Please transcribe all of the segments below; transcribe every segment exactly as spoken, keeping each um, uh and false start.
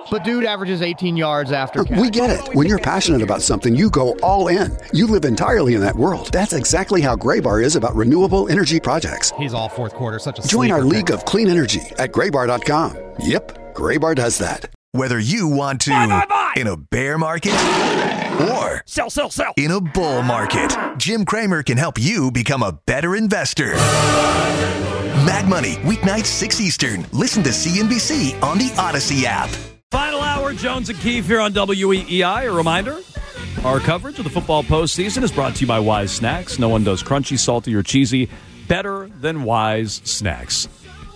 But dude averages eighteen yards after catch. We get it. When you're passionate about something, you go all in. You live entirely in that world. That's exactly how Graybar is about renewable energy projects. He's all fourth quarter, such a Join our sleeper league pick. of clean energy at graybar dot com. Yep, Graybar does that. Whether you want to buy, buy, buy. in a bear market or sell, sell, sell. in a bull market, Jim Cramer can help you become a better investor. Mad Money, weeknights six Eastern. Listen to C N B C on the Odyssey app. Final hour, Jones and Keefe here on W E E I. A reminder, our coverage of the football postseason is brought to you by Wise Snacks. No one does crunchy, salty, or cheesy better than Wise Snacks.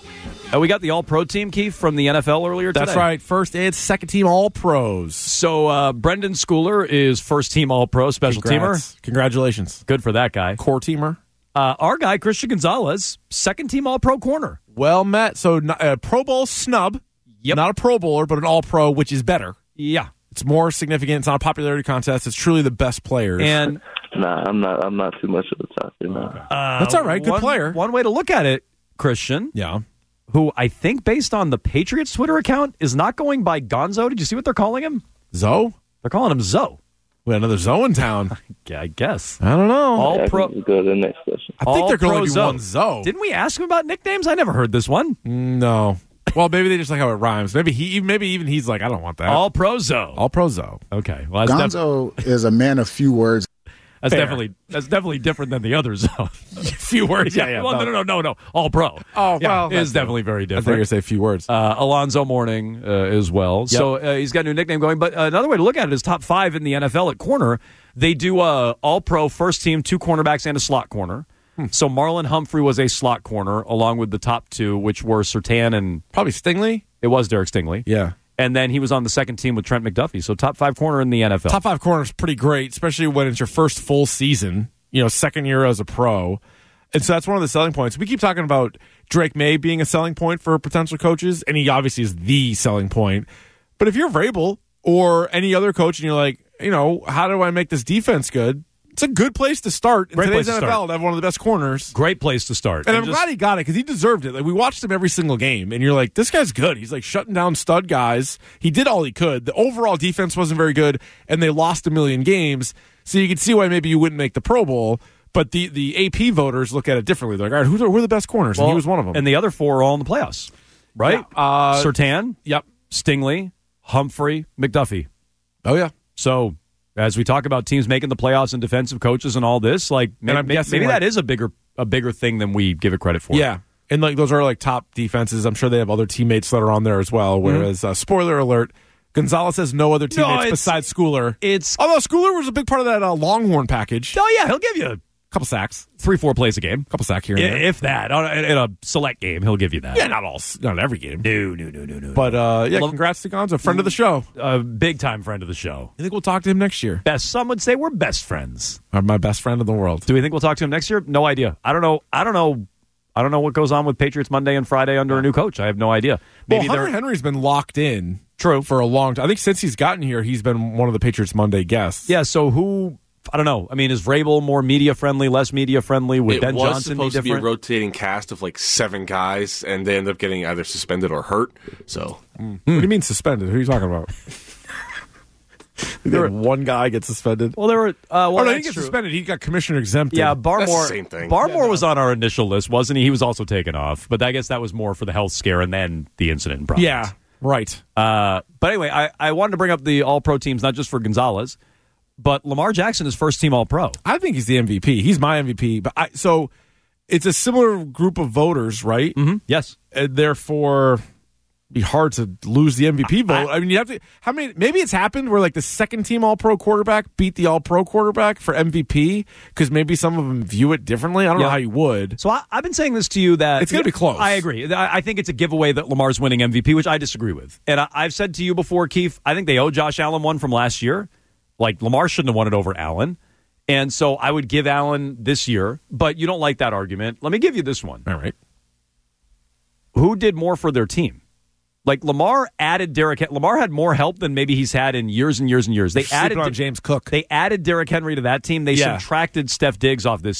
Uh, we got the All-Pro team, Keefe, from the N F L earlier today. That's right. First and second team All-Pros. So uh, Brendan Schooler is first team All-Pro, special Congrats. teamer. Congratulations. Good for that guy. Core teamer. Uh, our guy, Christian Gonzalez, second team All-Pro corner. Well met. So a uh, Pro Bowl snub. Yep. Not a Pro Bowler, but an All-Pro, which is better. Yeah. It's more significant. It's not a popularity contest. It's truly the best players. And Nah, I'm not. I'm not too much of a top. You know. uh, That's all right. Good one, player. One way to look at it, Christian, Yeah. who I think based on the Patriots Twitter account is not going by Gonzo. Did you see what they're calling him? Zoe? They're calling him Zoe. We got another Zoe in town. Yeah, I guess. I don't know. All Yeah, pro. I can go to the next question. I think All there could pro only be Zoe. one Zoe. Didn't we ask him about nicknames? I never heard this one. No. Well, maybe they just like how it rhymes. Maybe he, maybe even he's like, I don't want that. All pro Zoe. All Pro Zoe. Okay. Well, that's, def- Gonzo is a man of few words. that's Fair. definitely that's definitely different than the other Zoe. Few words. Yeah, yeah. Well, no, no, no, no, no. All pro. Oh, Yeah, well, it is that's definitely very I thought you were different. going to say a few words. Uh, Alonzo Mourning uh, as well. So uh, he's got a new nickname going. But another way to look at it is top five in the N F L at corner. They do uh, all-pro first team, two cornerbacks, and a slot corner. Hmm. So Marlon Humphrey was a slot corner along with the top two, which were Surtain and... Probably Stingley. It was Derek Stingley. Yeah. And then he was on the second team with Trent McDuffie. So top five corner in the N F L. Top five corner is pretty great, especially when it's your first full season, you know, second year as a pro. And so that's one of the selling points. We keep talking about Drake May being a selling point for potential coaches, and he obviously is the selling point. But if you're Vrabel or any other coach and you're like, you know, how do I make this defense good? It's a good place to start in Great today's place to N F L start. to have one of the best corners. Great place to start. And, And I'm just- glad he got it because he deserved it. Like we watched him every single game, and you're like, this guy's good. He's like shutting down stud guys. He did all he could. The overall defense wasn't very good, and they lost a million games. So you can see why maybe you wouldn't make the Pro Bowl. But the, the A P voters look at it differently. They're like, all right, who's who are the best corners? Well, and he was one of them. And the other four are all in the playoffs, right? Yeah, uh, Surtain, yep. Stingley, Humphrey, McDuffie. Oh, yeah. So as we talk about teams making the playoffs and defensive coaches and all this, like may, I'm may- guessing, maybe like- that is a bigger a bigger thing than we give it credit for. Yeah. And like those are like top defenses. I'm sure they have other teammates that are on there as well. Whereas, uh, spoiler alert, Gonzalez has no other teammates it's- besides Schooler. It's Although Schooler was a big part of that uh, Longhorn package. oh yeah, he'll give you a Couple sacks. three four plays a game, Couple sack here and there. if that. On a- In a select game, he'll give you that. Yeah, not all, not every game. No, no, no, no, no. But uh, yeah, Love- congrats to Gonzo, friend of the show. a big time friend of the show. I think we'll talk to him next year. Best. Some would say we're best friends. Uh, my best friend in the world. Do we think we'll talk to him next year? No idea. I don't know. I don't know. I don't know what goes on with Patriots Monday and Friday under a new coach. I have no idea. Maybe well, Hunter they're Henry's been locked in. True. For a long time. I think since he's gotten here, he's been one of the Patriots Monday guests. yeah. So who? I don't know. I mean, is Vrabel more media friendly, less media friendly? Would It Ben was Johnson be supposed to be a different? rotating cast of like seven guys, and they end up getting either suspended or hurt. So What do you mean suspended? Who are you talking about? There one guy gets suspended. well, there were. Uh, well, oh, no, he that's gets true. suspended. He got commissioner exempted. Yeah, Barmore. That's the same thing. Barmore was on our initial list, wasn't he? He was also taken off, but I guess that was more for the health scare and then the incident. In Providence. Yeah, right. Uh, but anyway, I, I wanted to bring up the All-Pro teams, not just for Gonzalez, but Lamar Jackson is first team All-Pro. I think he's the M V P. He's my M V P. But I so it's a similar group of voters, right? Mm-hmm. Yes. And therefore, it'd be hard to lose the M V P vote. I, I mean, you have to. How many? Maybe it's happened where like the second team All Pro quarterback beat the All Pro quarterback for M V P because maybe some of them view it differently. I don't Yeah. know how you would. So I, I've been saying this to you that It's gonna be close. I agree. I, I think it's a giveaway that Lamar's winning M V P, which I disagree with. And I, I've said to you before, Keith, I think they owe Josh Allen one from last year. Like Lamar shouldn't have won it over Allen. And so I would give Allen this year, but you don't like that argument. Let me give you this one. All right. Who did more for their team? Like Lamar added Derrick. Lamar had more help than maybe he's had in years and years and years. They You're sleeping added on James Cook. They added Derrick Henry to that team. They Yeah. subtracted Steph Diggs off this team.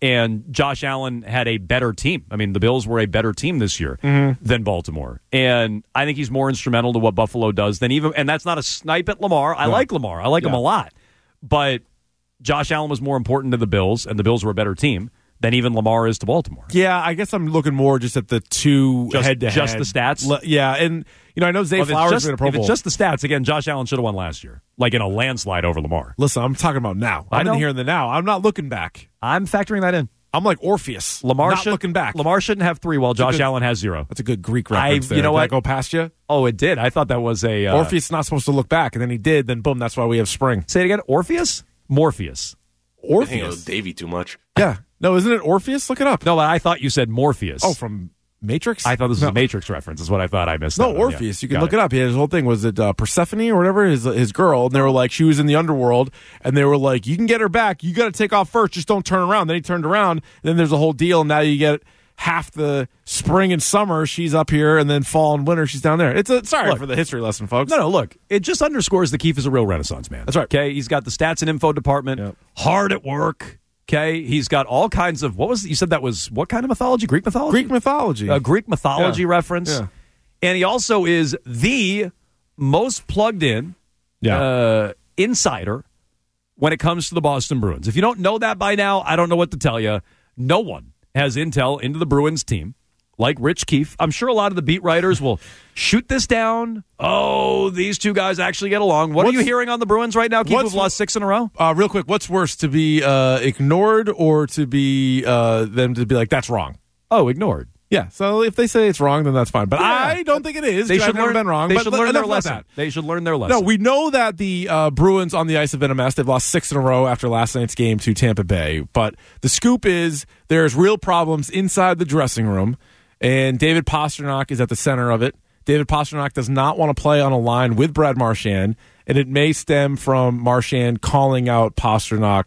and Josh Allen had a better team. I mean, the Bills were a better team this year mm-hmm. than Baltimore. And I think he's more instrumental to what Buffalo does than even, and that's not a snipe at Lamar. I no. like Lamar. I like yeah. him a lot. But Josh Allen was more important to the Bills, and the Bills were a better team than even Lamar is to Baltimore. Yeah, I guess I'm looking more just at the two just, head-to-head. Just the stats? Le- yeah, and you know, I know Zay well, Flowers just, is in a Pro Bowl. If it's just the stats, again, Josh Allen should have won last year, like in a landslide over Lamar. Listen, I'm talking about now. I'm in here in the now. I'm not looking back. I'm factoring that in. I'm like Orpheus. Lamar not should, looking back. Lamar shouldn't have three while Josh good, Allen has zero. That's a good Greek reference. I, there. You know did what? That go past you? Oh, it did. I thought that was a uh, Orpheus is not supposed to look back, and then he did. Then boom, that's why we have spring. Say it again. Orpheus, Morpheus. Orpheus. I think Davey too much. Yeah. No, isn't it Orpheus? Look it up. No, but I thought you said Morpheus. Oh, from Matrix? I thought this was no. a Matrix reference. Is what I thought I missed. No, Orpheus. Yeah. You can Got look it. it up. His whole thing was it uh, Persephone or whatever, his his girl, and they were like, she was in the underworld, and they were like, you can get her back. You got to take off first. Just don't turn around. Then he turned around. And then there's a whole deal. And now you get half the spring and summer. She's up here, and then fall and winter. She's down there. It's a sorry look, for the history lesson, folks. No, no. Look, it just underscores that Keefe is a real Renaissance man. That's right. Okay, he's got the stats and info department. Yep. Hard at work. Okay, he's got all kinds of, what was, you said that was, what kind of mythology? Greek mythology? Greek mythology. A Greek mythology yeah. reference. Yeah. And he also is the most plugged in yeah. uh, insider when it comes to the Boston Bruins. If you don't know that by now, I don't know what to tell you. No one has intel into the Bruins team like Rich Keefe. I'm sure a lot of the beat writers will shoot this down. Oh, these two guys actually get along. What what's, are you hearing on the Bruins right now? Keefe have lost six in a row? Uh, real quick, what's worse, to be uh, ignored or to be uh, them to be like, that's wrong? Oh, ignored. Yeah, so if they say it's wrong, then that's fine. But yeah. I don't think it is. They should I've learn, never been wrong. They but should learn their lesson. That. They should learn their lesson. No, we know that the uh, Bruins on the ice have been a mess. They've lost six in a row after last night's game to Tampa Bay. But the scoop is there's real problems inside the dressing room, and David Pastrnak is at the center of it. David Pastrnak does not want to play on a line with Brad Marchand, and it may stem from Marchand calling out Pastrnak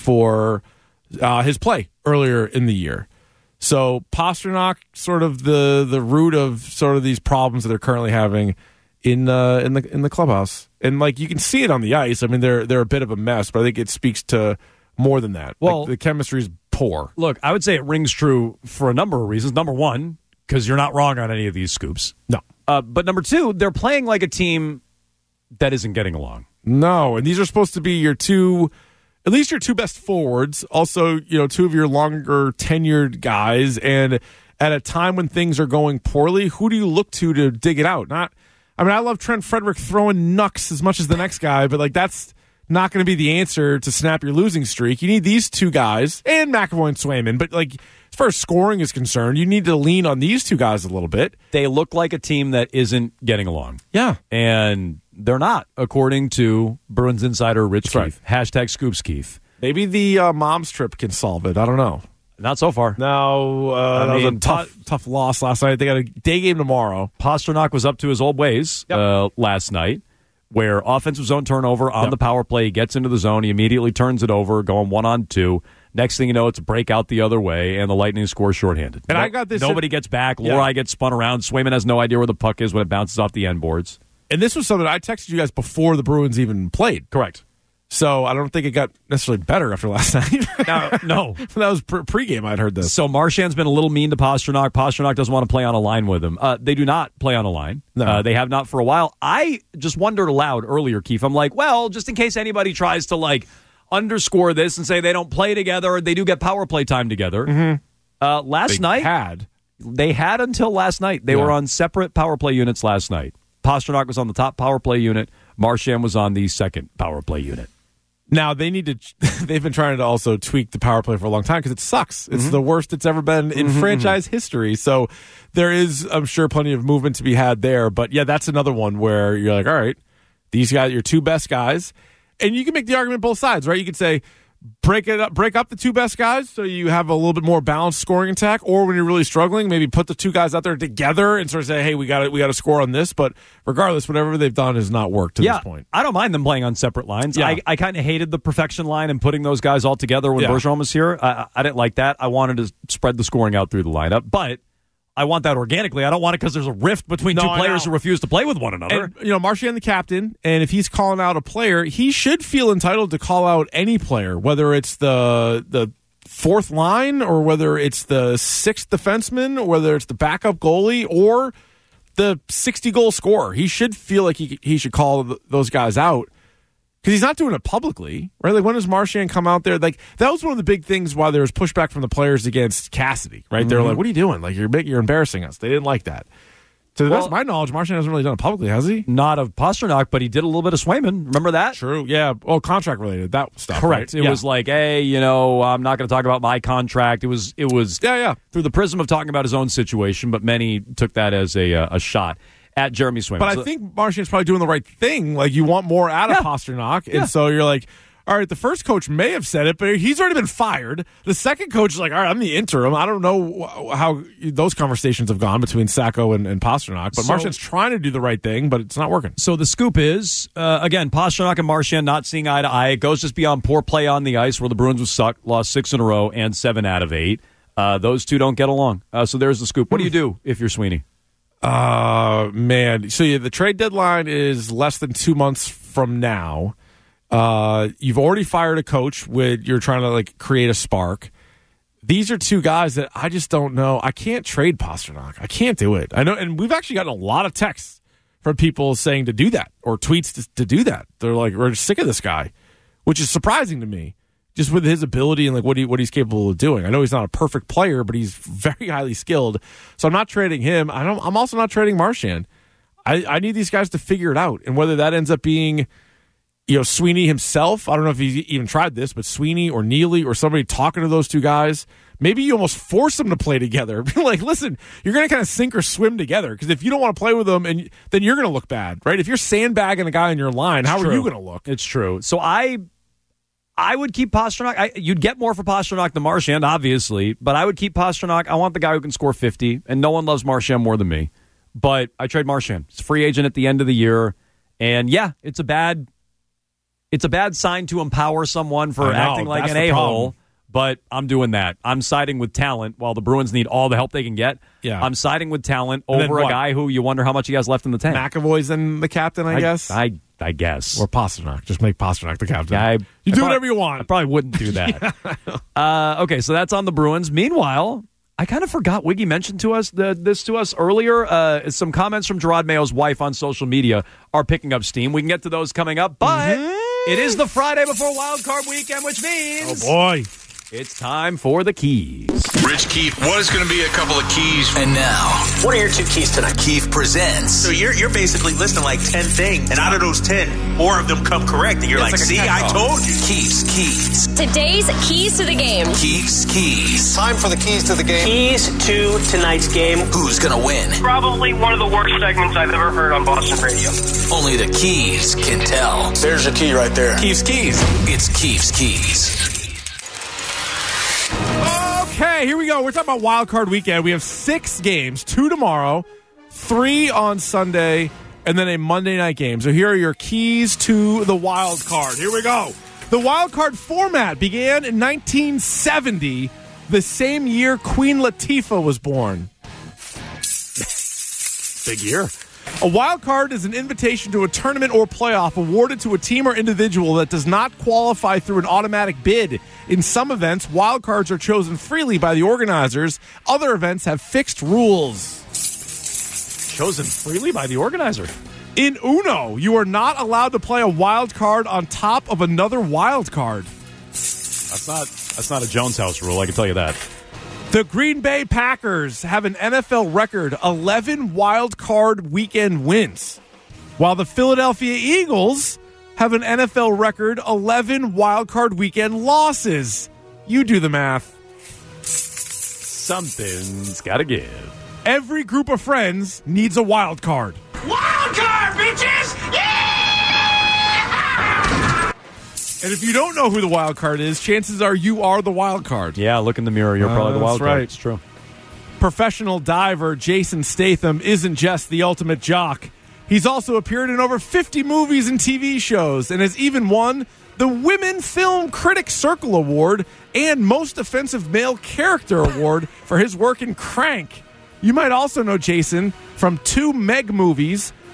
for uh, his play earlier in the year. So Pastrnak, sort of the the root of sort of these problems that they're currently having in uh, in the in the clubhouse, and like you can see it on the ice. I mean, they're they're a bit of a mess, but I think it speaks to more than that. Well, like, the chemistry is poor. Look, I would say it rings true for a number of reasons. Number one, because you're not wrong on any of these scoops. No, uh, but number two, they're playing like a team that isn't getting along. No, and these are supposed to be your two. At least your two best forwards, also, you know, two of your longer tenured guys, and at a time when things are going poorly, who do you look to to dig it out? Not, I mean, I love Trent Frederick throwing knucks as much as the next guy, but like that's not going to be the answer to snap your losing streak. You need these two guys and McAvoy and Swayman, but like as far as scoring is concerned, you need to lean on these two guys a little bit. They look like a team that isn't getting along. Yeah, and they're not, according to Bruins insider Rich That's Keefe. Right. Hashtag Scoops Keefe. Maybe the uh, mom's trip can solve it. I don't know. Not so far. No, uh, that mean, was a tough, pa- tough loss last night. They got a day game tomorrow. Pastrnak was up to his old ways yep. uh, last night, where offensive zone turnover on yep. the power play. He gets into the zone. He immediately turns it over, going one on two. Next thing you know, it's a breakout the other way, and the Lightning score shorthanded. And no, I got this. Nobody in- gets back. yeah. Lorai gets spun around. Swayman has no idea where the puck is when it bounces off the end boards. And this was something I texted you guys before the Bruins even played. Correct. So I don't think it got necessarily better after last night. no, no. That was pre- pregame I'd heard this. So Marchand's been a little mean to Pastrnak. Pastrnak doesn't want to play on a line with him. Uh, they do not play on a line. No. Uh, they have not for a while. I just wondered aloud earlier, Keefe. I'm like, well, just in case anybody tries to like underscore this and say they don't play together, they do get power play time together. Mm-hmm. Uh, last they night, had. they had until last night. They yeah. were on separate power play units last night. Pastrnak was on the top power play unit. Marchand was on the second power play unit. Now, they need to, they've been trying to also tweak the power play for a long time because it sucks. It's Mm-hmm. the worst it's ever been in Mm-hmm. franchise history. So there is, I'm sure, plenty of movement to be had there. But yeah, that's another one where you're like, all right, these guys, your two best guys. And you can make the argument both sides, right? You could say, break it up, break up the two best guys so you have a little bit more balanced scoring attack, or when you're really struggling, maybe put the two guys out there together and sort of say, hey, we got to we got to score on this. But regardless, whatever they've done has not worked to yeah, this point. I don't mind them playing on separate lines. Yeah. I, I kind of hated the perfection line and putting those guys all together when yeah. Bergeron was here. I, I didn't like that. I wanted to spread the scoring out through the lineup, but I want that organically. I don't want it because there's a rift between no, two players who refuse to play with one another. And, you know, Marchand the captain, and if he's calling out a player, he should feel entitled to call out any player, whether it's the the fourth line or whether it's the sixth defenseman or whether it's the backup goalie or the sixty-goal scorer. He should feel like he he should call th- those guys out because he's not doing it publicly, right? Like, when does Marchand come out there? Like, that was one of the big things why there was pushback from the players against Cassidy, right? Mm-hmm. They were like, what are you doing? Like, you're big, you're embarrassing us. They didn't like that. To the well, best of my knowledge, Marchand hasn't really done it publicly, has he? Not of Pastrnak, but he did a little bit of Swayman. Remember that? True, yeah. Well, contract-related, that stuff. Correct. Right? It yeah. was like, hey, you know, I'm not going to talk about my contract. It was, it was yeah, yeah. through the prism of talking about his own situation, but many took that as a uh, a shot at Jeremy Swayman. But so, I think Marchand's probably doing the right thing. Like, you want more out of yeah. Pastrnak, and yeah. so you're like, all right, the first coach may have said it, but he's already been fired. The second coach is like, all right, I'm the interim. I don't know how those conversations have gone between Sacco and, and Pastrnak, but so, Marchand's trying to do the right thing, but it's not working. So the scoop is, uh, again, Pastrnak and Marchand not seeing eye to eye. It goes just beyond poor play on the ice where the Bruins have sucked, lost six in a row and seven out of eight. Uh, those two don't get along. Uh, so there's the scoop. What do you do if you're Sweeney? Uh, man. So yeah, the trade deadline is less than two months from now. Uh, you've already fired a coach with you're trying to like create a spark. These are two guys that I just don't know. I can't trade Pastrnak. I can't do it. I know, and we've actually gotten a lot of texts from people saying to do that or tweets to, to do that. They're like, we're sick of this guy, which is surprising to me, just with his ability and like what he what he's capable of doing. I know he's not a perfect player, but he's very highly skilled. So I'm not trading him. I don't. I'm also not trading Marchand. I, I need these guys to figure it out, and whether that ends up being, you know, Sweeney himself. I don't know if he's even tried this, but Sweeney or Neely or somebody talking to those two guys, maybe you almost force them to play together. Like, listen, you're going to kind of sink or swim together because if you don't want to play with them, and then you're going to look bad, right? If you're sandbagging a guy in your line, how are you going to look? It's true. So I, I would keep Pastrnak. I, you'd get more for Pastrnak than Marchand, obviously, but I would keep Pastrnak. I want the guy who can score fifty, and no one loves Marchand more than me. But I trade Marchand. He's a free agent at the end of the year, and yeah, it's a bad. It's a bad sign to empower someone for know, acting like an a-hole, but I'm doing that. I'm siding with talent while the Bruins need all the help they can get. Yeah. I'm siding with talent over a guy who you wonder how much he has left in the tank. McAvoy's then the captain, I, I guess? I I guess. Or Pastrnak. Just make Pastrnak the captain. Yeah, I, you I do probably, whatever you want. I probably wouldn't do that. yeah. uh, okay, so that's on the Bruins. Meanwhile, I kind of forgot Wiggy mentioned to us the, this to us earlier. Uh, some comments from Gerard Mayo's wife on social media are picking up steam. We can get to those coming up, but... Mm-hmm. It is the Friday before Wild Card Weekend, which means... Oh, boy. It's time for the keys. Rich Keefe, what is going to be a couple of keys? And now, what are your two keys tonight? Keefe presents. So you're you're basically listing like ten things, and out of those ten, four of them come correct, and you're like, like see, I told you. Keefe's Keys. Today's keys to the game. Keefe's Keys. Time for the keys to the game. Keys to tonight's game. Who's going to win? Probably one of the worst segments I've ever heard on Boston radio. Only the keys can tell. There's your key right there. Keefe's Keys. It's Keefe's Keys. Okay, here we go. We're talking about Wild Card Weekend. We have six games, two tomorrow, three on Sunday, and then a Monday night game. So here are your keys to the Wild Card. Here we go. The Wild Card format began in nineteen seventy, the same year Queen Latifah was born. Big year. A wild card is an invitation to a tournament or playoff awarded to a team or individual that does not qualify through an automatic bid. In some events, wild cards are chosen freely by the organizers. Other events have fixed rules. Chosen freely by the organizer. In Uno, you are not allowed to play a wild card on top of another wild card. That's not that's not a Jones House rule, I can tell you that. The Green Bay Packers have an N F L record, eleven wild card weekend wins, while the Philadelphia Eagles have an N F L record, eleven wild card weekend losses. You do the math. Something's got to give. Every group of friends needs a wild card. Wild card, bitches! Yeah! And if you don't know who the wild card is, chances are you are the wild card. Yeah, look in the mirror. You're probably uh, the wild that's card. Right. It's true. Professional diver Jason Statham isn't just the ultimate jock. He's also appeared in over fifty movies and T V shows and has even won the Women Film Critics Circle Award and Most Offensive Male Character Award for his work in Crank. You might also know Jason from two Meg movies,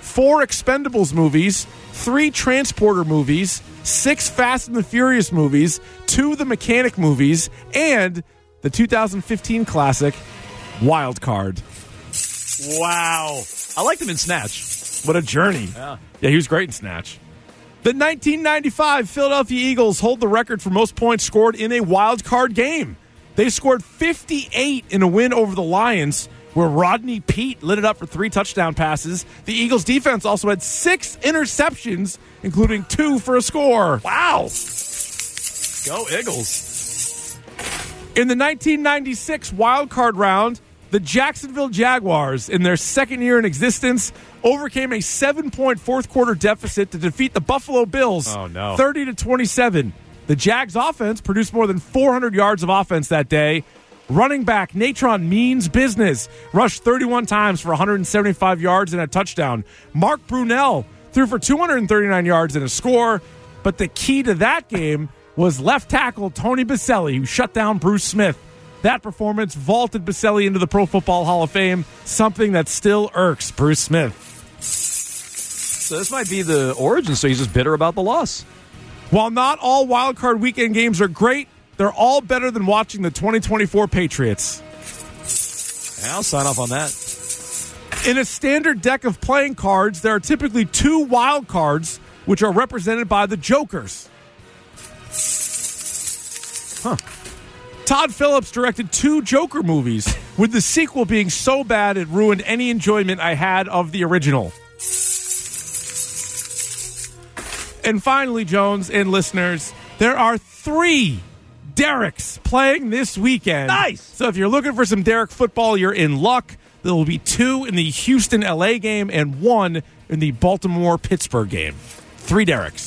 four Expendables movies, three Transporter movies, six Fast and the Furious movies, two The Mechanic movies, and the two thousand fifteen classic Wild Card. Wow. I liked him in Snatch. What a journey. Yeah. Yeah, he was great in Snatch. The nineteen ninety-five Philadelphia Eagles hold the record for most points scored in a wild card game. They scored fifty-eight in a win over the Lions, where Rodney Peete lit it up for three touchdown passes. The Eagles defense also had six interceptions, including two for a score. Wow. Go Eagles. In the nineteen ninety-six wild card round, the Jacksonville Jaguars, in their second year in existence, overcame a seven-point fourth-quarter deficit to defeat the Buffalo Bills, oh, no. thirty to twenty-seven. The Jags offense produced more than four hundred yards of offense that day. Running back Natron Means Business rushed thirty-one times for one hundred seventy-five yards and a touchdown. Mark Brunell threw for two hundred thirty-nine yards and a score. But the key to that game was left tackle Tony Baselli, who shut down Bruce Smith. That performance vaulted Baselli into the Pro Football Hall of Fame, something that still irks Bruce Smith. So this might be the origin, so he's just bitter about the loss. While not all wildcard weekend games are great, they're all better than watching the twenty twenty-four Patriots. Yeah, I'll sign off on that. In a standard deck of playing cards, there are typically two wild cards, which are represented by the Jokers. Huh. Todd Phillips directed two Joker movies, with the sequel being so bad it ruined any enjoyment I had of the original. And finally, Jones and listeners, there are three Derricks playing this weekend. Nice! So if you're looking for some Derrick football, you're in luck. There will be two in the Houston-L A game and one in the Baltimore-Pittsburgh game. Three Derricks.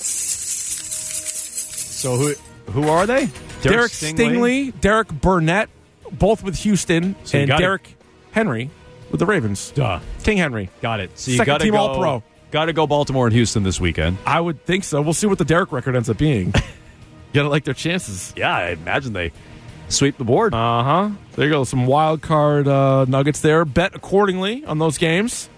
So who who are they? Derek Stingley, Stingley Derek Burnett, both with Houston, so and Derek it. Henry with the Ravens. Duh. King Henry. Got it. So you Second gotta team go, All-Pro. Got to go Baltimore and Houston this weekend. I would think so. We'll see what the Derek record ends up being. You got to like their chances. Yeah, I imagine they sweep the board. Uh-huh. There you go. Some wild card uh, nuggets there. Bet accordingly on those games.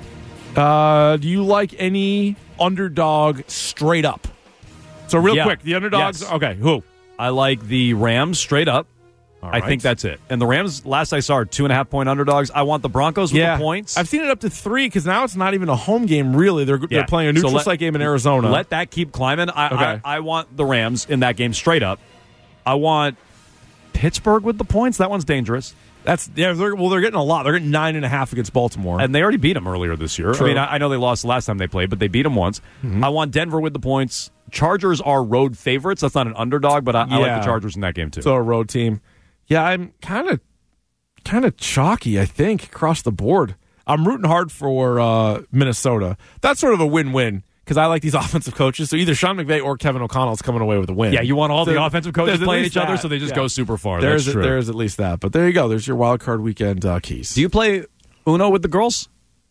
Uh, do you like any underdog straight up? So real yeah. quick, the underdogs. Yes. Okay, who? I like the Rams straight up. All I right. think that's it. And the Rams, last I saw, are two and a half point underdogs. I want the Broncos with yeah. the points. I've seen it up to three because now it's not even a home game, really. They're, yeah. they're playing a neutral so let, site game in Arizona. Let that keep climbing. I, okay. I, I want the Rams in that game straight up. I want Pittsburgh with the points. That one's dangerous. That's yeah. They're, well, they're getting a lot. They're getting nine and a half against Baltimore, and they already beat them earlier this year. True. I mean, I, I know they lost the last time they played, but they beat them once. Mm-hmm. I want Denver with the points. Chargers are road favorites. That's not an underdog, but I, yeah. I like the Chargers in that game too. So a road team. Yeah, I'm kind of kind of chalky. I think across the board. I'm rooting hard for uh, Minnesota. That's sort of a win-win. Because I like these offensive coaches. So either Sean McVay or Kevin O'Connell is coming away with a win. Yeah, you want all so the offensive coaches playing each other that. so they just yeah. go super far. There's That's true. A, there's at least that. But there you go. There's your wild card weekend uh, keys. Do you play Uno with the girls?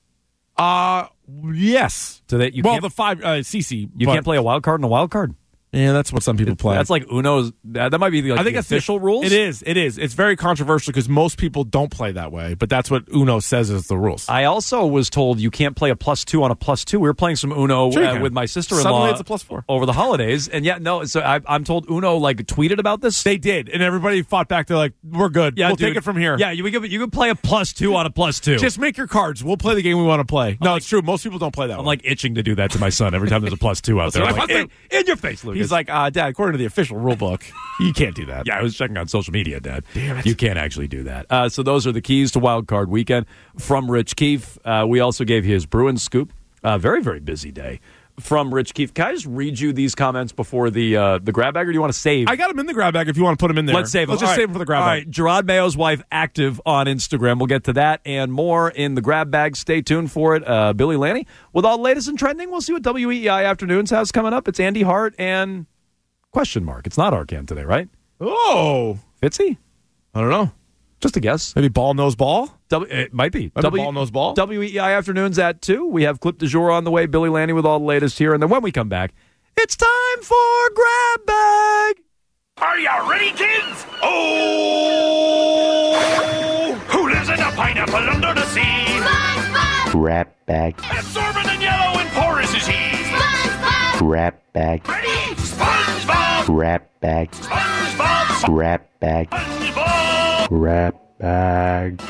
Uh, yes. Do they, you well, can't, the five, uh, Cece. You can't play a wild card and a wild card? Yeah, that's what some people play. That's like Uno's. That might be the, like, I think the that's official the, rules. It is. It is. It's very controversial because most people don't play that way, but that's what Uno says is the rules. I also was told you can't play a plus two on a plus two. We were playing some Uno sure uh, with my sister-in-law. Suddenly it's a plus four. Over the holidays. And yeah, no, so I, I'm told Uno like tweeted about this. They did, and everybody fought back. They're like, we're good. Yeah, we'll dude, take it from here. Yeah, you, you can play a plus two on a plus two. Just make your cards. We'll play the game we want to play. No, like, it's true. Most people don't play that I'm way. like itching to do that to my son every time there's a plus two out there. I'm like, in, in your face, Lucas. He's like, uh, Dad, according to the official rule book, you can't do that. Yeah, I was checking on social media, Dad. Damn it. You can't actually do that. Uh, so those are the keys to Wild Card Weekend from Rich Keefe. Uh, we also gave you his Bruins scoop. Uh, very, very busy day from Rich Keefe. Can I just read you these comments before the uh, the grab bag, or do you want to save? I got them in the grab bag if you want to put them in there. Let's save them. Let's just All save right. them for the grab All bag. right, Gerard Mayo's wife active on Instagram. We'll get to that and more in the grab bag. Stay tuned for it. Uh, Billy Lanny with all the latest and trending. We'll see what W E E I Afternoons has coming up. It's Andy Hart and question mark. It's not Arcan today, right? Oh. Fitzy? I don't know. Just a guess. Maybe ball knows ball? W- it miit be. Maybe W- ball knows ball? W E E I Afternoons at two. We have Clip du Jour on the way. Billy Lanny with all the latest here. And then when we come back, it's time for Grab Bag. Are you ready, kids? Oh! Who lives in a pineapple under the sea? SpongeBob! Rat bag. Absorbent and yellow and porous is he. SpongeBob. Rat bag. Ready? SpongeBob. Rat bag. SpongeBob. Rat bag. SpongeBob. Rat bag.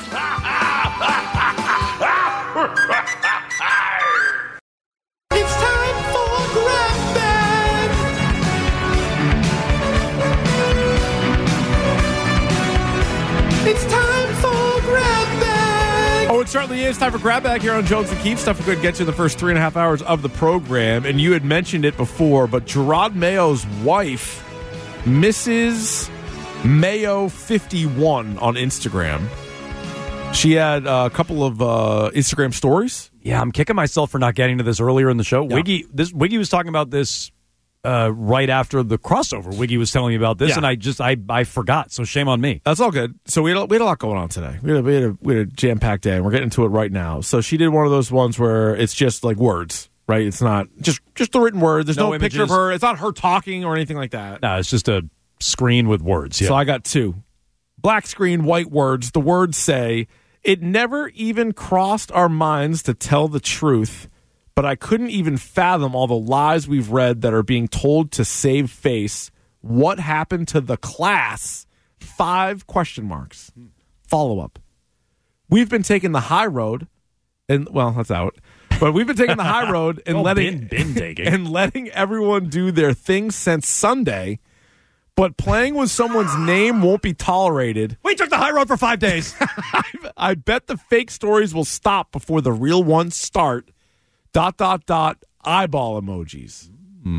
It's time for Grab Bag. It's time for Grab Bag. Oh, it certainly is time for Grab Bag here on Jones and Keefe. Stuff we're going to get to in the first three and a half hours of the program. And you had mentioned it before, but Gerard Mayo's wife, Missus Mayo fifty-one on Instagram. She had a couple of uh, Instagram stories. Yeah, I'm kicking myself for not getting to this earlier in the show. Yeah. Wiggy, this Wiggy was talking about this uh, right after the crossover. Wiggy was telling me about this, Yeah. and I just I I forgot. So shame on me. That's all good. So we had a, we had a lot going on today. We had a, we had a, we had a jam-packed day, and we're getting into it right now. So she did one of those ones where it's just like words, right? It's not just just the written word. There's no, No picture of images. her. It's not her talking or anything like that. No, it's just a screen with words. Yeah. So I got two. Black screen, white words. The words say, "It never even crossed our minds to tell the truth, but I couldn't even fathom all the lies we've read that are being told to save face. What happened to the class?" Five question marks. Follow up. "We've been taking the high road," and well, that's out. But we've been taking the high road and Oh, letting bin- bin taking. and letting everyone do their thing since Sunday. But playing with someone's name won't be tolerated. We took the high road for five days. I bet the fake stories will stop before the real ones start. Dot, dot, dot, eyeball emojis.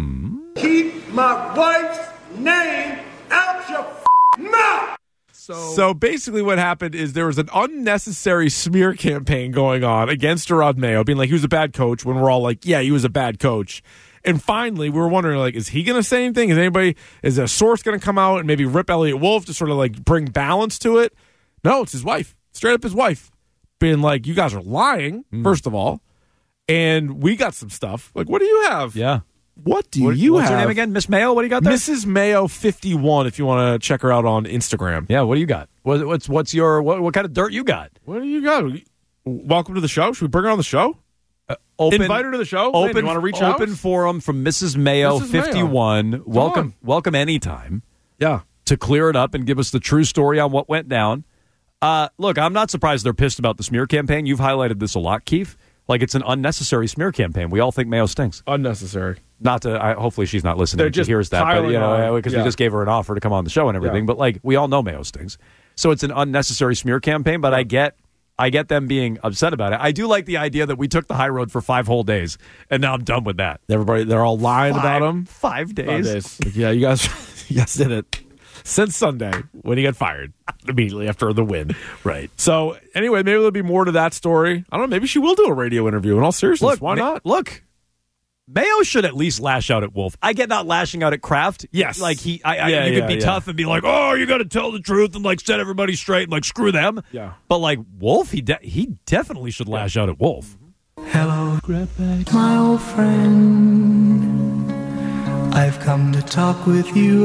Keep my wife's name out your f- mouth. So, so basically what happened is there was an unnecessary smear campaign going on against Gerard Mayo, being like he was a bad coach, when we're all like, yeah, he was a bad coach. And finally, we were wondering, like, is he going to say anything? Is anybody, is a source going to come out and maybe rip Elliot Wolf to sort of like bring balance to it? No, it's his wife. Straight up his wife. Being like, you guys are lying, Mm. first of all. And we got some stuff. Like, what do you have? Yeah. What do What- you what's have? her name again? Miss Mayo? What do you got there? Missus Mayo fifty-one, if you want to check her out on Instagram. Yeah, what do you got? What, what's what's your what, what kind of dirt you got? What do you got? Welcome to the show. Should we bring her on the show? Uh, open, Invite her to the show. Open, Hey, you want to reach out? open forum from Missus Mayo Missus Mayo. fifty-one. Welcome, on. welcome anytime. Yeah. To clear it up and give us the true story on what went down. Uh, look, I'm not surprised they're pissed about the smear campaign. You've highlighted this a lot, Keith. Like, it's an unnecessary smear campaign. We all think Mayo stinks. Unnecessary. Not to. I, hopefully, she's not listening. They're She just hears that, but piling you know, on. because Yeah. we just gave her an offer to come on the show and everything. Yeah. But like, we all know Mayo stinks. So it's an unnecessary smear campaign. But I get, I get them being upset about it. I do like the idea that we took the high road for five whole days, and now I'm done with that. Everybody, they're all lying Five- about him. Five days. Five days. Like, yeah, you guys, you guys did it since Sunday when he got fired immediately after the win. Right. So anyway, maybe there'll be more to that story. I don't know. Maybe she will do a radio interview. In all seriousness, Look, why Ma- not? Look, Mayo should at least lash out at Wolf. I get not lashing out at Kraft. Yes. like he, I, I Yeah, you yeah, could be yeah. tough and be like, "Oh, you got to tell the truth and like set everybody straight and like screw them." Yeah. But like Wolf, he de- he definitely should lash out at Wolf. Hello, my old friend. I've come to talk with you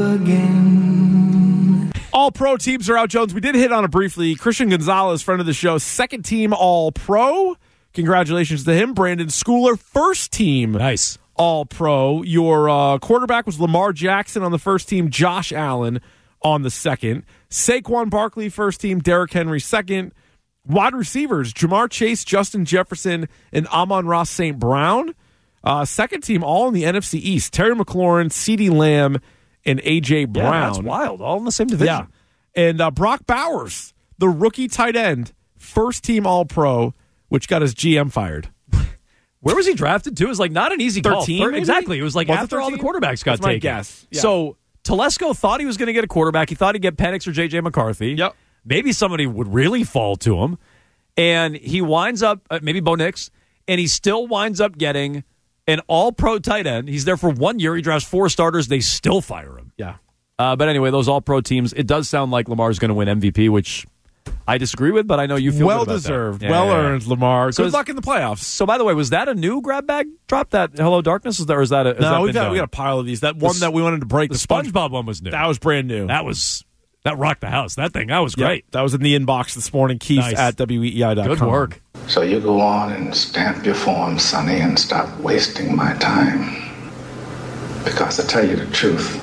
again. All pro teams are out, Jones. We did hit on it briefly. Christian Gonzalez, friend of the show, second team all pro. Congratulations to him. Brandon Schooler, first team Nice. all pro. Your uh, quarterback was Lamar Jackson on the first team, Josh Allen on the second. Saquon Barkley, first team, Derrick Henry, second. Wide receivers, Jamar Chase, Justin Jefferson, and Amon-Ra Saint Brown. Uh, second team, all in the N F C East. Terry McLaurin, CeeDee Lamb, and A J. Yeah, Brown. that's wild. All in the same division. Yeah. And uh, Brock Bowers, the rookie tight end, first team all pro, which got his G M fired. Where was he drafted to? It was like not an easy call. thirteen, Thir- maybe? Exactly. It was like Was it after all the thirteen? quarterbacks got That's my taken. guess. Yeah. So Telesco thought he was going to get a quarterback. He thought he'd get Penix or J J McCarthy. Yep. Maybe somebody would really fall to him. And he winds up, uh, maybe Bo Nix, and he still winds up getting an all-pro tight end. He's there for one year. He drafts four starters. They still fire him. Yeah. Uh, but anyway, those all-pro teams, it does sound like Lamar's going to win M V P, which I disagree with, but I know you feel Well good about that. deserved. Yeah, well yeah, yeah. earned, Lamar. So Good is- luck in the playoffs. So, by the way, was that a new grab bag drop? That Hello Darkness is there? Or is that a? Has No, that we've been got, we done? got a pile of these. That one s- that we wanted to break, The the, Sponge- SpongeBob one was new. that was brand new. That was that rocked the house. That thing, that was Yeah, great. that was in the inbox this morning. Keith Nice. at W E I dot com. Good work. So you go on and stamp your form, Sonny, and stop wasting my time. Because to tell you the truth,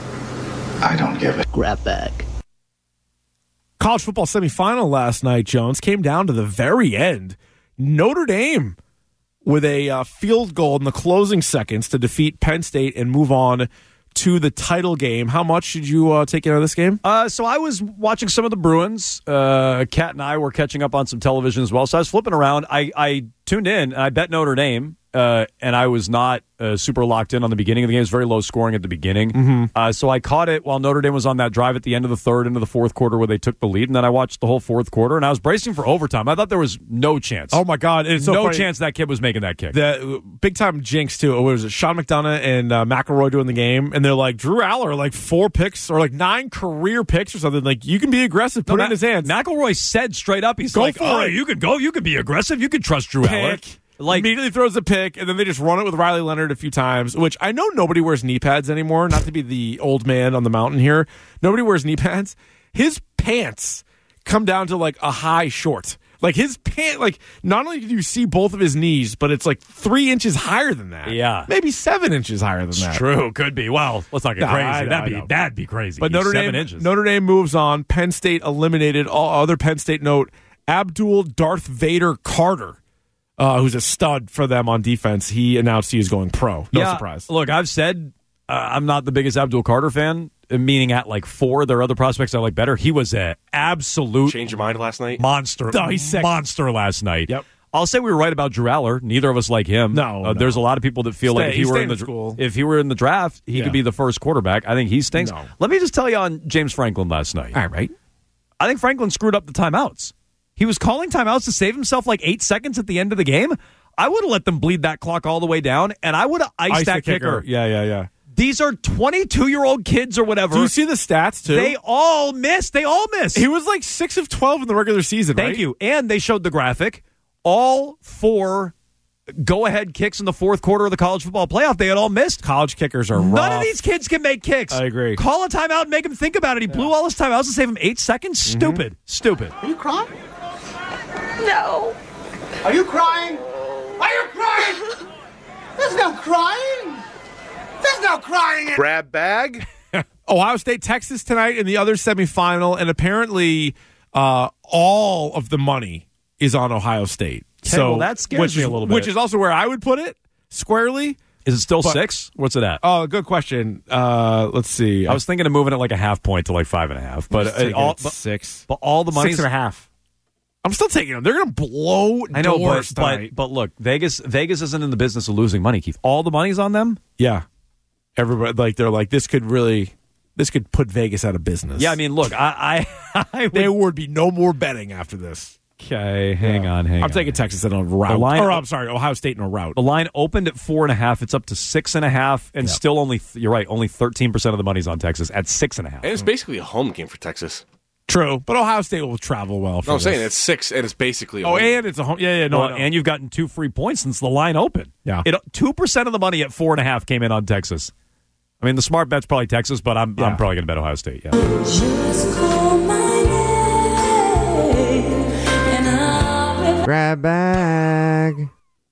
I don't give a Grab bag. College football semifinal last night, Jones, came down to the very end. Notre Dame with a uh, field goal in the closing seconds to defeat Penn State and move on to the title game. How much did you uh, take out of this game? Uh, so I was watching some of the Bruins. Uh, Kat and I were catching up on some television as well. So I was flipping around. I, I tuned in, and I bet Notre Dame, uh, and I was not uh, super locked in on the beginning of the game. It was very low scoring at the beginning. Mm-hmm. Uh, so I caught it while Notre Dame was on that drive at the end of the third into the fourth quarter where they took the lead, and then I watched the whole fourth quarter, and I was bracing for overtime. I thought there was no chance. Oh, my God. It's so no funny. chance that kid was making that kick. The big-time jinx, too. What was it? Sean McDonough and uh, McElroy doing the game, and they're like, Drew Aller, like four picks or like nine career picks or something. Like, you can be aggressive. Put no, it in his hands. McElroy said straight up, he's Go like, for oh, it. you can go. You can be aggressive. You can trust Drew Aller. Pick. Like, immediately throws a pick, and then they just run it with Riley Leonard a few times, which I know nobody wears knee pads anymore, not to be the old man on the mountain here. Nobody wears knee pads. His pants come down to like a high short. Like his pant, like not only do you see both of his knees, but it's like three inches higher than that. Yeah. Maybe seven inches higher than It's that. true. Could be. Well, let's not get No, crazy. I know, that'd, I be, know. that'd be crazy. But He's Notre seven Dame, inches. Notre Dame moves on. Penn State eliminated. All other Penn State note, Abdul Darth Vader Carter. Uh, who's a stud for them on defense. He announced he is going pro. No yeah, surprise. Look, I've said uh, I'm not the biggest Abdul Carter fan, meaning at like four. There are other prospects I like better. He was an absolute Change your mind last night? monster. No, he's sick. Monster last night. Yep. I'll say we were right about Drew Aller. Neither of us like him. No, uh, no. There's a lot of people that feel Stay- like if he he's were staying in the in school. if he were in the draft, he Yeah. could be the first quarterback. I think he stinks. No. Let me just tell you on James Franklin last night. All right. I think Franklin screwed up the timeouts. He was calling timeouts to save himself like eight seconds at the end of the game. I would have let them bleed that clock all the way down, and I would have iced Ice that the kicker. kicker. Yeah, yeah, yeah. These are twenty-two-year-old kids or whatever. Do you see the stats, too? They all missed. They all missed. He was like six of twelve in the regular season, Thank right? you. And they showed the graphic. All four go-ahead kicks in the fourth quarter of the college football playoff, they had all missed. College kickers are rough. None of these kids can make kicks. I agree. Call a timeout and make him think about it. He blew all his timeouts to save him eight seconds. Mm-hmm. Stupid. Stupid. Are you crying? No. Are you crying? Are you crying? There's no crying. There's no crying. in- Grab bag? Ohio State, Texas tonight in the other semifinal, and apparently uh, all of the money is on Ohio State. Okay, so well, that scares which me is, a little bit. Which is also where I would put it squarely. Is it still But- six? What's it at? Oh, good question. Uh, let's see. I was thinking of moving it like a half point to like five and a half, but Just uh, taking all it but, six. but all the money Six and a half. I'm still taking them. They're going to blow I know, doors but, but tonight. but look, Vegas Vegas isn't in the business of losing money, Keith. All the money's on them. Yeah. Everybody, like, they're like, this could really, this could put Vegas out of business. Yeah, I mean, look, I I, I would, there would be no more betting after this. okay. Hang on, hang I'm on. taking Texas in a route. The line- or I'm sorry, Ohio State in a route. The line opened at four and a half. It's up to six and a half, and Yep. still only you're right. Only thirteen percent of the money's on Texas at six and a half. And it's basically a home game for Texas. True, but Ohio State will travel well. For No, I'm this. saying it's six, and it's basically a Oh, home game. and it's a home. Yeah, yeah, no, Well, no. and you've gotten two free points since the line opened. Yeah. It two percent of the money at four and a half came in on Texas. I mean, the smart bet's probably Texas, but I'm Yeah. I'm probably going to bet Ohio State. Yeah. Just call my name and I'll Grab bag.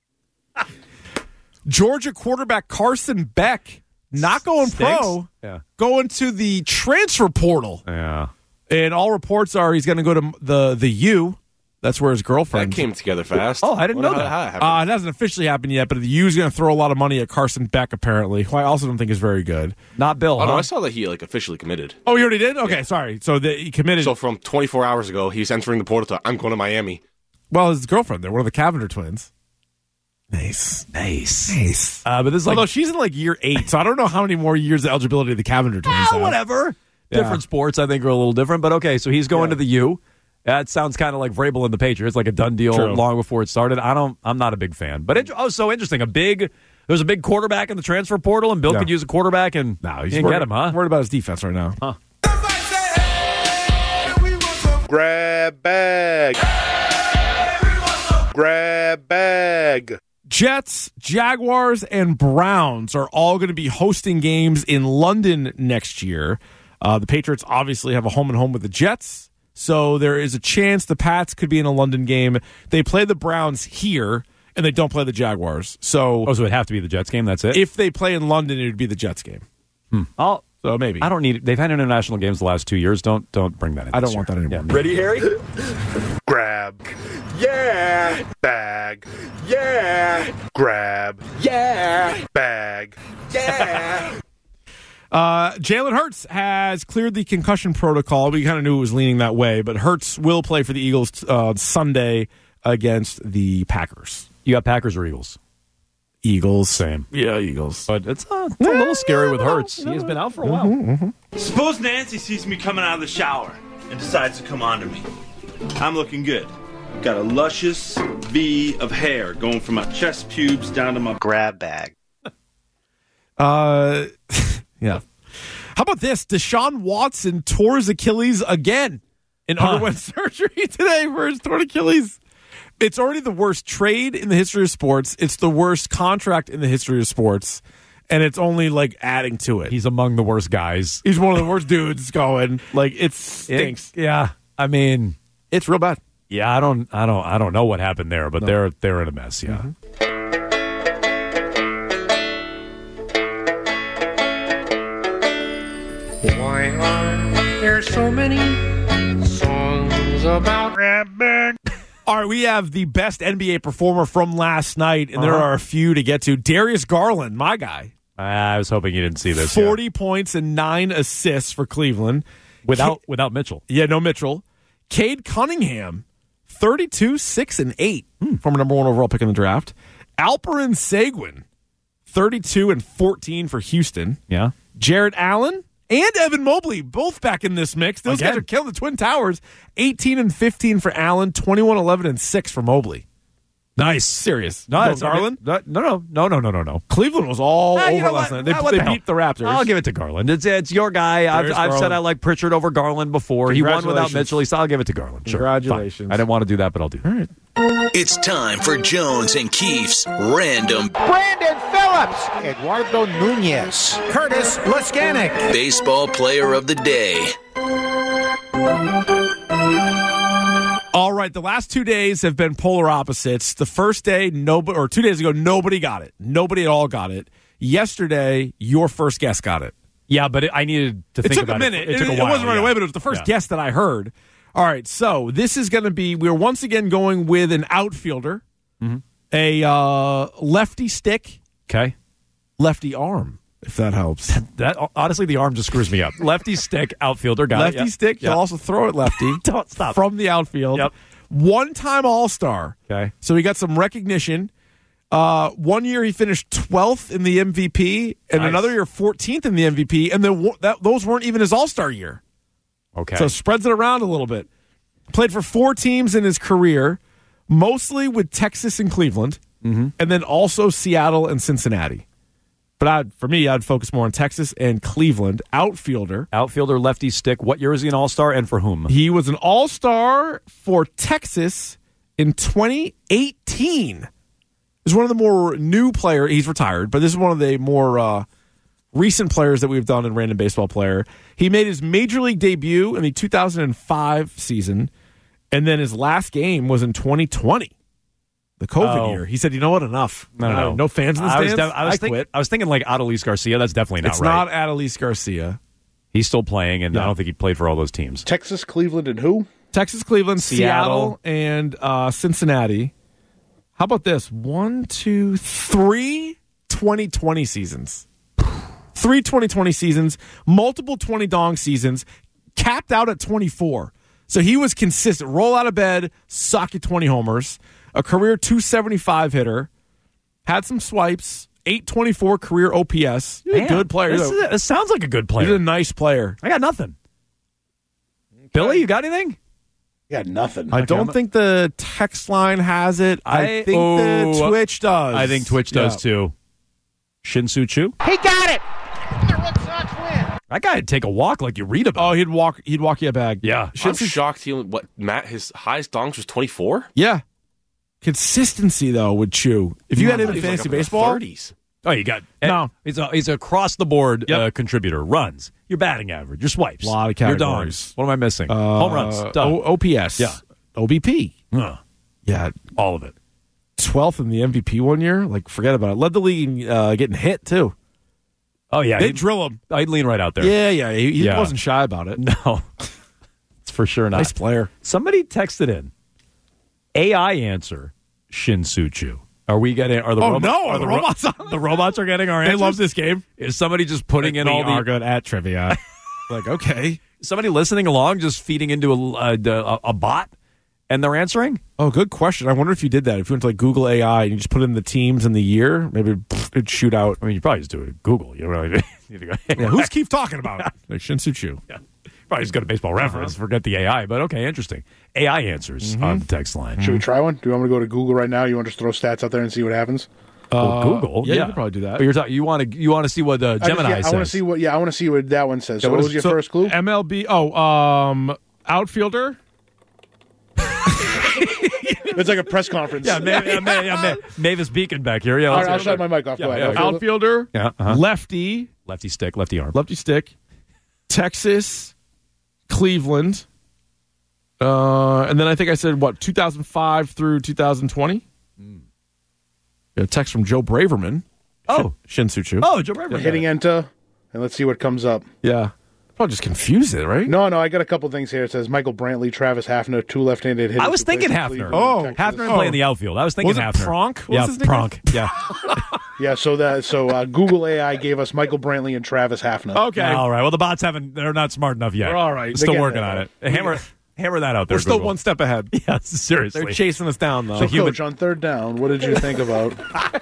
Georgia quarterback Carson Beck not going Stinks? pro, Yeah. going to the transfer portal, Yeah. and all reports are he's going to go to the the U. That's where his girlfriend That came together fast. Oh, I didn't What- know how- that. how happened? Uh, it hasn't officially happened yet, but the U is going to throw a lot of money at Carson Beck, apparently, who I also don't think is very good. Not Bill. Oh, no, huh? I saw that he like officially committed. Oh, you already did? Okay, sorry. So the, he committed. So from twenty-four hours ago, he's entering the portal to, I'm going to Miami. well, his girlfriend, they're one of the Cavender twins. Nice. Nice. Nice. Uh, but this is like Although she's in like year eight, so I don't know how many more years of eligibility the Cavender twins Ah, have. whatever. Yeah. Different sports, I think, are a little different. But okay, so he's going Yeah. to the U. That sounds kind of like Vrabel and the Patriots, like a done deal True. long before it started. I don't. I'm not a big fan. But it, oh, so interesting. A big. There's a big quarterback in the transfer portal, and Bill Yeah. could use a quarterback, and No, he he's didn't worried, get him, huh? worried about his defense right now. Huh. Grab bag. Grab bag. Jets, Jaguars, and Browns are all going to be hosting games in London next year. Uh, the Patriots obviously have a home and home with the Jets. So there is a chance the Pats could be in a London game. They play the Browns here, and they don't play the Jaguars. So, oh, so it'd have to be the Jets game? That's it? If they play in London, it would be the Jets game. Hmm. I'll, so maybe. I don't need it. They've had international games the last two years. Don't don't bring that in. I don't year. want that anymore. Yeah, ready, Harry? Grab. Yeah. Bag. Yeah. Grab. Yeah. Bag. Yeah. Uh, Jalen Hurts has cleared the concussion protocol. We kind of knew it was leaning that way, but Hurts will play for the Eagles uh, Sunday against the Packers. You got Packers or Eagles? Eagles. Same. Yeah, Eagles. But it's, uh, it's a little scary with Hurts. He has been out for a while. Mm-hmm, mm-hmm. Suppose Nancy sees me coming out of the shower and decides to come on to me. I'm looking good. Got a luscious V of hair going from my chest pubes down to my grab bag. Uh... Yeah. How about this? Deshaun Watson tore his Achilles again and huh. underwent surgery today for his torn Achilles. It's already the worst trade in the history of sports. It's the worst contract in the history of sports. And it's only like adding to it. He's among the worst guys. He's one of the worst dudes going. Like it stinks. It, yeah. I mean, it's real bad. Yeah, I don't I don't I don't know what happened there, but no. they're they're in a mess, yeah. Mm-hmm. Why are there so many songs about Rabbit? All right, we have the best N B A performer from last night, and uh-huh. there are a few to get to. Darius Garland, my guy. I was hoping you didn't see this. forty yeah. points and nine assists for Cleveland. Without K- without Mitchell. Yeah, no Mitchell. Cade Cunningham, thirty-two, six, and eight, hmm. former number one overall pick in the draft. Alperen Sengun, thirty-two and fourteen for Houston. Yeah. Jared Allen and Evan Mobley, both back in this mix. Those Again. guys are killing the Twin Towers. eighteen and fifteen for Allen, twenty-one, eleven, and six for Mobley. Nice. Serious. No, no it's Garland? No, no, no, no, no, no, no. Cleveland was all ah, over you know last what? night. They, ah, they the beat the Raptors. I'll give it to Garland. It's it's your guy. I've, I've said I like Pritchard over Garland before. He won without Mitchell. He's, I'll give it to Garland. Sure. Congratulations. Fine. I didn't want to do that, but I'll do that. All right. It's time for Jones and Keefe's Random Brandon Phillips, Eduardo Nunez, Curtis Laskanik, Baseball Player of the Day. All right, the last two days have been polar opposites. The first day, nobody, or two days ago, nobody got it. Nobody at all got it. Yesterday, your first guest got it. Yeah, but it, I needed to it think took about a minute. it. It, it took a it, while. It wasn't right yeah. away, but it was the first yeah. guest that I heard. All right, so this is going to be, we're once again going with an outfielder, mm-hmm. a uh, lefty stick, okay, lefty arm, if that helps. That, that honestly, the arm just screws me up. Lefty stick, outfielder, got lefty it. Lefty stick, yep. he'll also throw it lefty. Don't stop. From the outfield. Yep. One-time All-Star. Okay. So he got some recognition. Uh, one year he finished twelfth in the M V P, and nice. another year fourteenth in the M V P, and then that, those weren't even his All-Star year. Okay. So spreads it around a little bit. Played for four teams in his career, mostly with Texas and Cleveland, mm-hmm. and then also Seattle and Cincinnati. But I'd, for me, I'd focus more on Texas and Cleveland. Outfielder. Outfielder, lefty stick. What year was he an All-Star and for whom? He was an All-Star for Texas in twenty eighteen. He's one of the more new players. He's retired, but this is one of the more uh, recent players that we've done in Random Baseball Player. He made his Major League debut in the two thousand five season, and then his last game was in twenty twenty. The COVID oh. year. He said, you know what, enough. No, no, no. no fans in the stands. I was, de- I was I think- quit. I was thinking like Adolis Garcia. That's definitely not it's right. It's not Adolis Garcia. He's still playing, and no. I don't think he played for all those teams. Texas, Cleveland, and who? Texas, Cleveland, Seattle, Seattle and uh, Cincinnati. How about this? One, two, three twenty twenty seasons. Three twenty twenty seasons, multiple twenty dong seasons, capped out at twenty-four. So he was consistent. Roll out of bed, sock you twenty homers. A career two seventy-five hitter. Had some swipes. eight twenty-four career O P S. He's a good player. This, is, this sounds like a good player. He's a nice player. I got nothing. Okay. Billy, you got anything? Yeah, nothing. I Okay, don't I'm think the text line has it. I, I think oh, the Twitch does. I think Twitch does yeah. too. Shin-Soo Choo? He got it. The Red Sox win. That guy'd take a walk like you read about. Oh, he'd walk. He'd walk you a bag. Yeah, I'm shocked. He what Matt his highest dongs was twenty-four. Yeah, consistency though with Chew. If you Yeah, had him in he's fantasy like up in the baseball, thirties. Oh, you got No. He's a he's across the board Yep. uh, contributor. Runs, your batting average, your swipes, A lot of your categories. dongs. What am I missing? Uh, Home runs, done. O- OPS. Yeah. O B P. Huh. Yeah. all of it. twelfth in the M V P one year. Like, forget about it. Led the league in uh, getting hit, too. Oh yeah, They he'd- drill him. I'd lean right out there. Yeah, yeah. He, he Yeah. wasn't shy about it. No, it's for sure not. Nice player. Somebody texted in. A I answer Shinsuchu. Are we getting? Are the Oh, robo- no, Are are the ro- robots on? the robots are getting our They answers? love this game. Is somebody just putting in we all are the? good at trivia. Like, okay. Somebody listening along, just feeding into a, a, a bot, and they're answering. Oh, good question. I wonder if you did that. If you went to like Google A I and you just put in the teams and the year, maybe it'd shoot out. I mean, you probably just do it at Google. You don't really need to go. Yeah, who's Keith talking about? Like Shinsuchu. Yeah. Probably just go to Baseball Reference. Uh-huh. Forget the A I, but okay, interesting. A I answers Mm-hmm. on the text line. Should we try one? Do you want me to go to Google right now? You want to just throw stats out there and see what happens? Well, Uh, Google, yeah, yeah, you could probably do that. But you're talking. You want to. You want to see what uh, I just- Gemini yeah, I says. want to see what. Yeah, I want to see what that one says. So, Yeah, what what was is- your so first clue? M L B. Oh, um, outfielder. It's like a press conference. Yeah, Ma- yeah, Ma- yeah, Ma- Mavis Beacon back here. Yeah, All let's right, I'll go. shut my mic off. Yeah, Go ahead. yeah, Outfielder? Outfielder. Yeah, uh-huh. Lefty. Lefty stick, lefty arm. Lefty stick. Texas. Cleveland. Uh, and then I think I said, what, two thousand five through two thousand twenty? Mm. A text from Joe Braverman. Oh. Shin- Shinsuchu. Oh, Joe Braverman. Hitting enter, and let's see what comes up. Yeah. Probably just confuse it, right? No, no, I got a couple things here. It says Michael Brantley, Travis Hafner, two left-handed hitters. I was who thinking plays in Hafner. Cleveland, Oh, Texas. Hafner Oh. playing the outfield. I was thinking Was it Hafner. Pronk? What yeah, was his nickname? Pronk. Yeah. Yeah, so that so uh, Google A I gave us Michael Brantley and Travis Hafner. Okay. All right. Well, the bots haven't. They're not smart enough yet. We're all right. Still They're working getting on there, it. Hammer, hammer that out there. We're still Google. one step ahead. Yeah, seriously. They're chasing us down, though. So, human- Coach, on third down, what did you think about?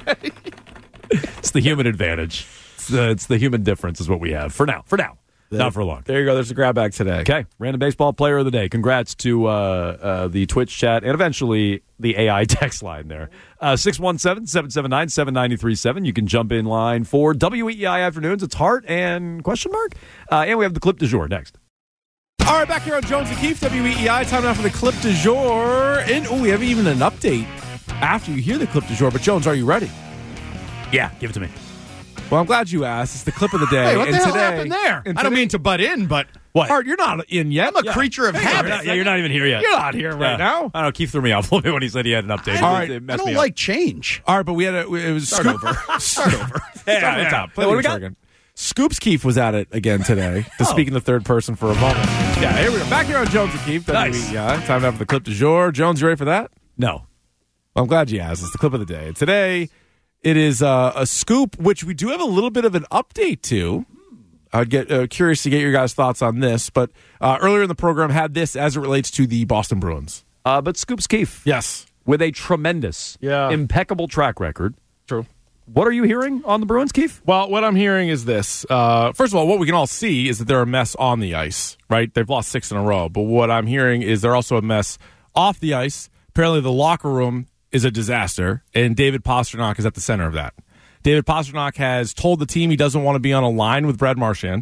It's the human advantage. It's the, it's the human difference is what we have for now. For now. Not for long. There you go. There's a grab bag today. Okay, random baseball player of the day. Congrats to uh, uh, the Twitch chat and eventually the A I text line there. Uh, six one seven, seven seven nine, seven nine three seven. You can jump in line for W E I Afternoons. It's Hart and question mark. Uh, and we have the clip du jour next. All right, back here on Jones and Keefe, W E I. Time now for the clip du jour. And oh, we have even an update after you hear the clip du jour. But Jones, are you ready? Yeah, give it to me. Well, I'm glad you asked. It's the clip of the day. Hey, what and the hell today, happened there? and I don't today- mean to butt in, but What? Hart, you're not in yet. I'm a creature of You're habit. not, yeah, you're not even here yet. You're not here right Yeah. now. I don't know. Keith threw me off a little bit when he said he had an update. All It- right. it I messed don't me like change. All right, but we had a. It was Start Scoop- over. Start over. Yeah, Start from the yeah. top. Hey, Play what the do we got? intro again. Scoops Keefe was at it again today to Oh. speak in the third person for a moment. Yeah, here we go. Back here on Jones and Keefe. Nice. Yeah, time to have the clip du jour. Jones, you ready for that? No. Well, I'm glad you asked. It's the clip of the day. And today, it is uh, a scoop, which we do have a little bit of an update to. I'd get uh, curious to get your guys' thoughts on this. But uh, earlier in the program, had this as it relates to the Boston Bruins. Uh, but Scoops Keefe, Yes. with a tremendous, Yeah. impeccable track record. True. What are you hearing on the Bruins, Keefe? Well, what I'm hearing is this. Uh, first of all, what we can all see is that they're a mess on the ice, right? They've lost six in a row. But what I'm hearing is they're also a mess off the ice. Apparently, the locker room is a disaster, and David Pastrnak is at the center of that. David Pastrnak has told the team he doesn't want to be on a line with Brad Marchand,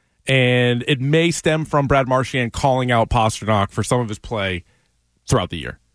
and it may stem from Brad Marchand calling out Pastrnak for some of his play throughout the year.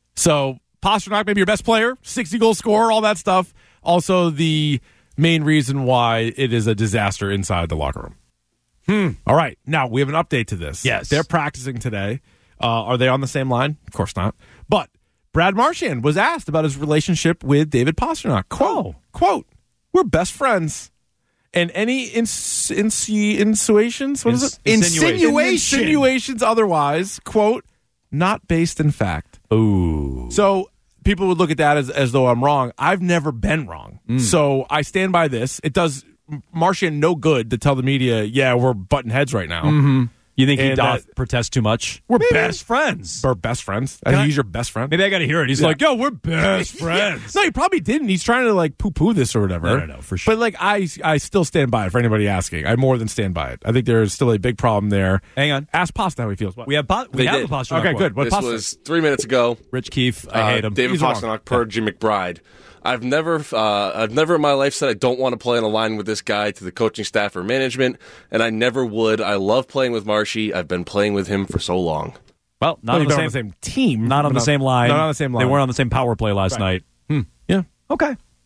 So Pastrnak, maybe your best player, sixty-goal scorer, all that stuff. Also the main reason why it is a disaster inside the locker room. Hmm. All right. Now, we have an update to this. Yes. They're practicing today. Uh, are they on the same line? Of course not. But Brad Marchand was asked about his relationship with David Pastrnak. Quote, Oh. quote, we're best friends. And any ins- ins- insinuations, what is Ins- it? Insinuation. Insinuations otherwise, quote, not based in fact. Ooh. So people would look at that as, as though I'm wrong. I've never been wrong. So I stand by this. It does Marchand no good to tell the media, yeah, we're butting heads right now. Mm-hmm. You think he And doth that- protest too much? We're Maybe. best friends. We're best friends. I Can think I- he's your best friend. Maybe I got to hear it. He's Yeah. like, yo, we're best friends. No, he probably didn't. He's trying to like poo-poo this or whatever. No, no, no, for sure. But like, I, I still stand by it. For anybody asking, I more than stand by it. I think there is still a big problem there. Hang on. Ask Pasta how he feels. What? We have po- we They have did. a posture. Okay, good. What This Pasta? was three minutes ago. Rich Keefe, I Uh, hate him. David He's wrong. Pastrnak, per Jim McBride. I've never, uh, I've never in my life said I don't want to play on a line with this guy to the coaching staff or management, and I never would. I love playing with Marshy. I've been playing with him for so long. Well, not Well, on you've the, been same, on the same team. Not on but the same line. Not on the same line. They weren't on the same power play last Right. night. Hmm. Yeah. Okay.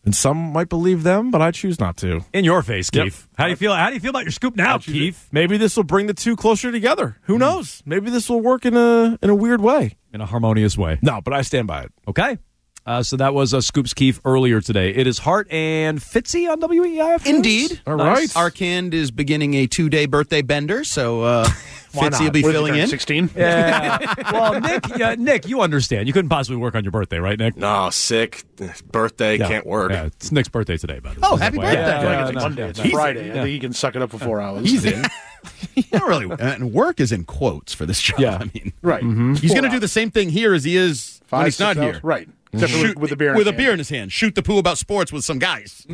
And some might believe them, but I choose not to. In your face, Yep. Keith. How do you feel? How do you feel about your scoop now, Keith? Maybe this will bring the two closer together. Who knows? Maybe this will work in a in a weird way. In a harmonious way. No, but I stand by it. Okay. Uh, so that was uh, Scoops Keefe earlier today. It is Hart and Fitzy on W E I after this? Indeed. All Nice. right. Arcand is beginning a two-day birthday bender, so uh, Fitzy will be What is he filling turning, in. sixteen? Yeah. Well, Nick, yeah, Nick, you understand. You couldn't possibly work on your birthday, right, Nick? No, sick. Birthday, Yeah. can't work. Yeah, it's Nick's birthday today, by the way. Oh, happy birthday. Yeah, Like yeah, it's no, Monday. It's yeah. Friday. I Yeah. think he can suck it up for four hours. He's in. Not really. And work is in quotes for this job. Yeah. I mean, Right. he's going to do the same thing here as he is when Five, he's not six here. hours. Right. Except for Shoot, with, with the beer in with his a beer in his hand. Shoot the poo about sports with some guys.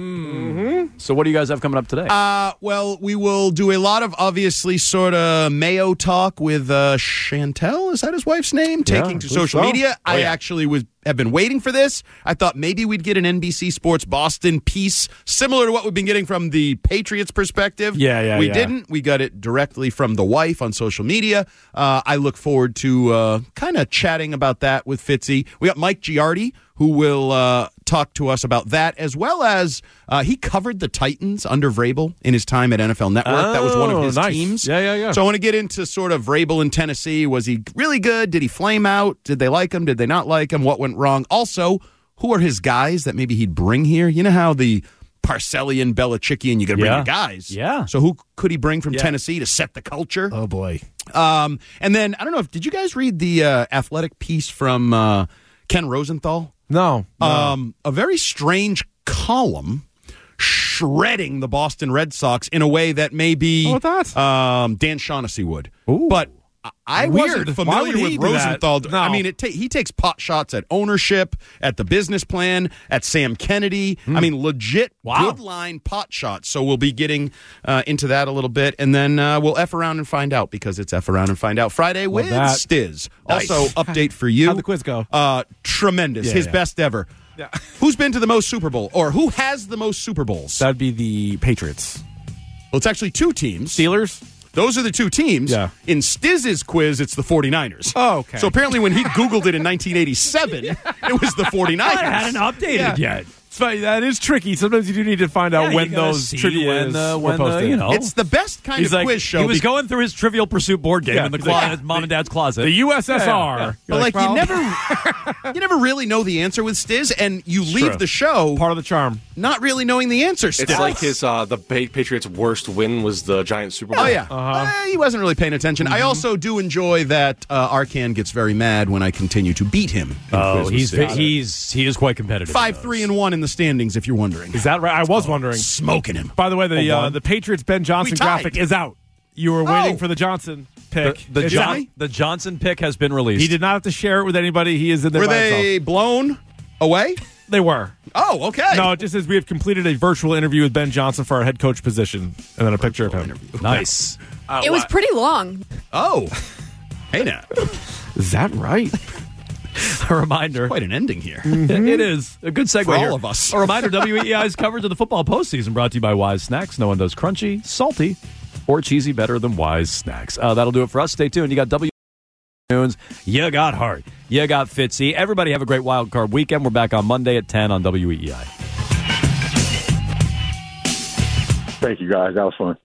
So what do you guys have coming up today? Uh, well, we will do a lot of obviously sort of Mayo talk with uh, Chantel. Is that his wife's name? Yeah, Taking to I believe social so. media. Oh, I yeah. actually was have been waiting for this. I thought maybe we'd get an N B C Sports Boston piece similar to what we've been getting from the Patriots' perspective. Yeah, yeah, We yeah. didn't. We got it directly from the wife on social media. Uh, I look forward to uh, kind of chatting about that with Fitzy. We got Mike Giardi, who will uh, talk to us about that, as well as uh, he covered the Titans under Vrabel in his time at N F L Network. that was one of Oh, his nice. teams. Yeah, yeah, yeah. So I want to get into sort of Vrabel in Tennessee. Was he really good? Did he flame out? Did they like him? Did they not like him? What went wrong? Also, who are his guys that maybe he'd bring here? You know how the Parcellian, Belichickian, you got to bring Yeah. your guys. Yeah. So who could he bring from Yeah. Tennessee to set the culture? Oh, boy. Um, and then, I don't know, if did you guys read the uh, athletic piece from uh, Ken Rosenthal? No. no. Um, a very strange column shredding the Boston Red Sox in a way that maybe Oh, that? um, Dan Shaughnessy would. Ooh. But I- I Weird. wasn't Why familiar would he with do that? Rosenthal. No. I mean, it ta- he takes pot shots at ownership, at the business plan, at Sam Kennedy. I mean, legit Wow. good line pot shots. So we'll be getting uh, into that a little bit, and then uh, we'll F around and find out, because it's F around and find out Friday with that. Stiz. Nice. Also, update for you. How'd the quiz go? Uh, tremendous. Yeah, His yeah. best ever. Yeah. Who's been to the most Super Bowl, or who has the most Super Bowls? That'd be the Patriots. Well, it's actually two teams. Steelers? Those are the two teams. Yeah. In Stiz's quiz, it's the 49ers. Oh, okay. So apparently when he Googled it in nineteen eighty-seven, it was the 49ers. I hadn't updated yet. It's funny, that is tricky. Sometimes you do need to find out Yeah, when you gotta those see trivia when, uh, were when, uh, posted. you know. It's the best kind He's of like, quiz show. he was be- going through his Trivial Pursuit board game Yeah, in the he's like, closet, yeah, his mom and dad's closet. The U S S R. Yeah, yeah. You're But like, well, you never, you never really know the answer with Stiz, and you leave true. the show part of the charm. not really knowing the answer. Still, It's like his uh, the Pa- Patriots' worst win was the Giants Super Bowl. Oh yeah, Uh, he wasn't really paying attention. I also do enjoy that uh, Arcan gets very mad when I continue to beat him. in Oh, quiz with he's Stiz. he's he is quite competitive. five, three, and one in the standings. If you're wondering, Is that right? I was wondering. smoking him. By the way, the Oh, uh, one. the Patriots Ben Johnson We tied. graphic is out. You were waiting Oh. for the Johnson The, pick. the, It's John, out. the Johnson pick has been released. He did not have to share it with anybody. He is in there Were by they himself. blown away? They were. Oh, okay. No, it just says we have completed a virtual interview with Ben Johnson for our head coach position, and then a picture of him. Nice. Uh, It was what? pretty long. Oh, hey now. Is that right? A reminder. Quite an ending here. It is. A good segue For all here. of us. A reminder, W E I's coverage of the football postseason brought to you by Wise Snacks. No one does crunchy, salty, or cheesy better than Wise Snacks. Uh, that'll do it for us. Stay tuned. You got W Tunes. You got Hart. You got Fitzy. Everybody have a great wild card weekend. We're back on Monday at ten on W E I. Thank you, guys. That was fun.